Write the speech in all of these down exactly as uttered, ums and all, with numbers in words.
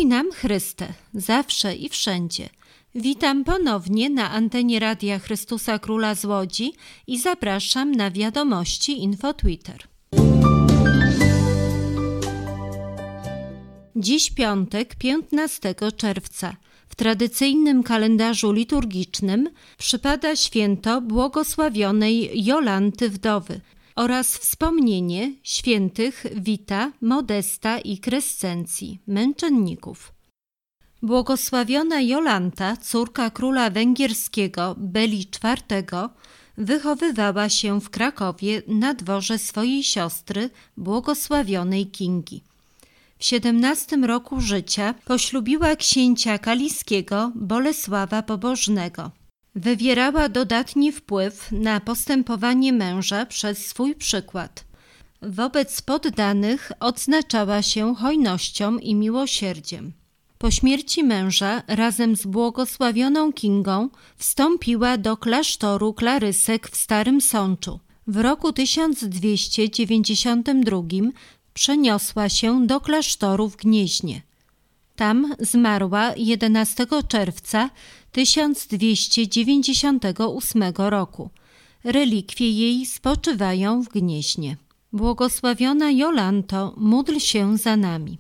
Pokój nam Chryste, zawsze i wszędzie. Witam ponownie na antenie Radia Chrystusa Króla z Łodzi i zapraszam na wiadomości Info Twitter. Dziś piątek, piętnastego czerwca. W tradycyjnym kalendarzu liturgicznym przypada święto błogosławionej Jolanty Wdowy oraz wspomnienie świętych Wita, Modesta i Krescencji, męczenników. Błogosławiona Jolanta, córka króla węgierskiego Beli czwartego, wychowywała się w Krakowie na dworze swojej siostry, błogosławionej Kingi. W siedemnastym roku życia poślubiła księcia kaliskiego Bolesława Pobożnego. Wywierała dodatni wpływ na postępowanie męża przez swój przykład. Wobec poddanych odznaczała się hojnością i miłosierdziem. Po śmierci męża razem z błogosławioną Kingą wstąpiła do klasztoru klarysek w Starym Sączu. W roku tysiąc dwieście dziewięćdziesiątym drugim przeniosła się do klasztoru w Gnieźnie. Tam zmarła jedenastego czerwca tysiąc dwieście dziewięćdziesiątego ósmego roku. Relikwie jej spoczywają w Gnieźnie. Błogosławiona Jolanto, módl się za nami.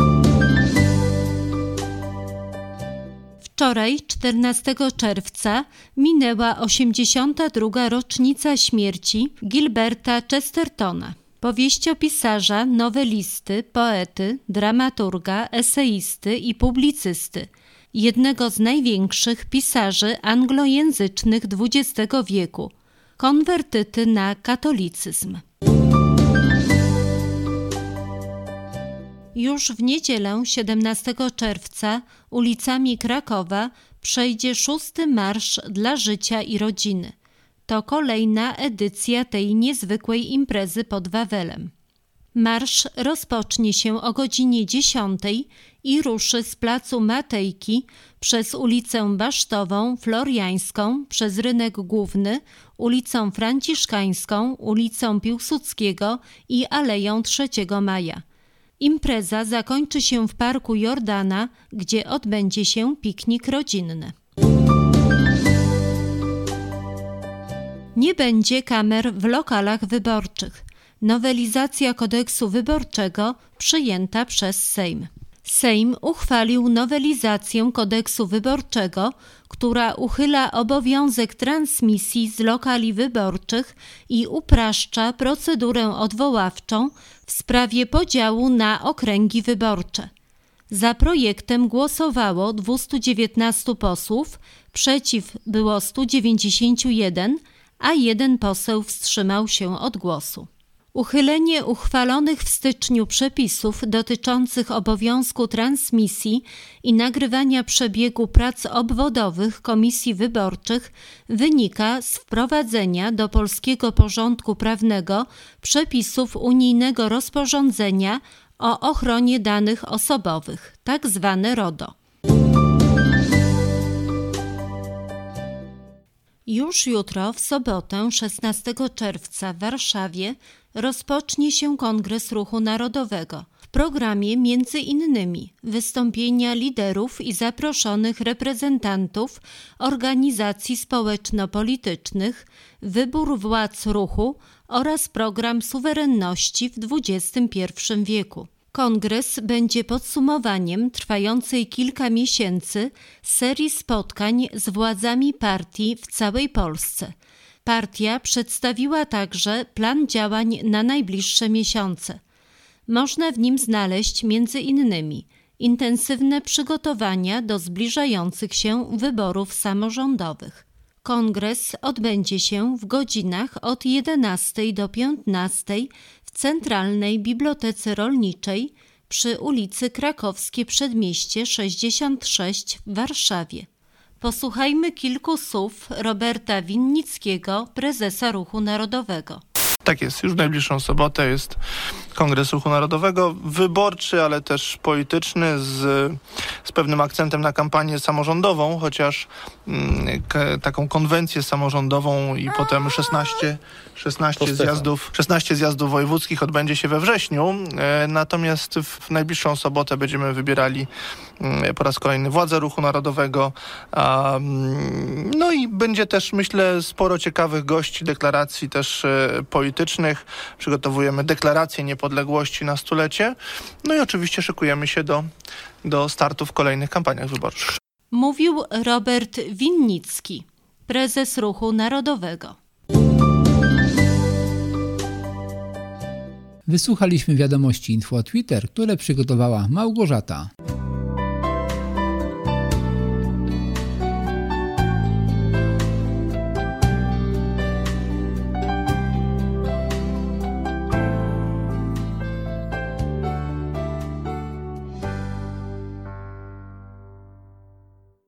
Wczoraj, czternastego czerwca, minęła osiemdziesiąta druga rocznica śmierci Gilberta Chestertona, powieściopisarza, nowelisty, poety, dramaturga, eseisty i publicysty, jednego z największych pisarzy anglojęzycznych dwudziestego wieku, konwertyty na katolicyzm. Już w niedzielę siedemnastego czerwca ulicami Krakowa przejdzie szósty Marsz dla Życia i Rodziny. To kolejna edycja tej niezwykłej imprezy pod Wawelem. Marsz rozpocznie się o godzinie dziesiątej i ruszy z placu Matejki przez ulicę Basztową, Floriańską, przez Rynek Główny, ulicą Franciszkańską, ulicą Piłsudskiego i Aleją trzeciego Maja. Impreza zakończy się w Parku Jordana, gdzie odbędzie się piknik rodzinny. Nie będzie kamer w lokalach wyborczych. Nowelizacja kodeksu wyborczego przyjęta przez Sejm. Sejm uchwalił nowelizację kodeksu wyborczego, która uchyla obowiązek transmisji z lokali wyborczych i upraszcza procedurę odwoławczą w sprawie podziału na okręgi wyborcze. Za projektem głosowało dwustu dziewiętnastu posłów, przeciw było stu dziewięćdziesięciu jeden, a jeden poseł wstrzymał się od głosu. Uchylenie uchwalonych w styczniu przepisów dotyczących obowiązku transmisji i nagrywania przebiegu prac obwodowych komisji wyborczych wynika z wprowadzenia do polskiego porządku prawnego przepisów unijnego rozporządzenia o ochronie danych osobowych, tak zwane RODO. Już jutro, w sobotę, szesnastego czerwca w Warszawie rozpocznie się Kongres Ruchu Narodowego. W programie między innymi wystąpienia liderów i zaproszonych reprezentantów organizacji społeczno-politycznych, wybór władz ruchu oraz program suwerenności w dwudziestym pierwszym wieku. Kongres będzie podsumowaniem trwającej kilka miesięcy serii spotkań z władzami partii w całej Polsce. Partia przedstawiła także plan działań na najbliższe miesiące. Można w nim znaleźć między innymi intensywne przygotowania do zbliżających się wyborów samorządowych. Kongres odbędzie się w godzinach od jedenastej do piętnastej w Centralnej Bibliotece Rolniczej przy ulicy Krakowskie Przedmieście sześćdziesiąt sześć w Warszawie. Posłuchajmy kilku słów Roberta Winnickiego, prezesa Ruchu Narodowego. Tak jest, już w najbliższą sobotę jest Kongres Ruchu Narodowego, wyborczy, ale też polityczny, z, z pewnym akcentem na kampanię samorządową, chociaż mm, k, taką konwencję samorządową i potem szesnaście, szesnaście zjazdów, szesnaście zjazdów wojewódzkich odbędzie się we wrześniu. E, natomiast w, w najbliższą sobotę będziemy wybierali mm, po raz kolejny władzę Ruchu Narodowego. A, mm, no i będzie też, myślę, sporo ciekawych gości, deklaracji też e, politycznych. Przygotowujemy deklarację niepodległości na stulecie. No i oczywiście szykujemy się do, do startu w kolejnych kampaniach wyborczych. Mówił Robert Winnicki, prezes Ruchu Narodowego. Wysłuchaliśmy wiadomości Info Twitter, które przygotowała Małgorzata.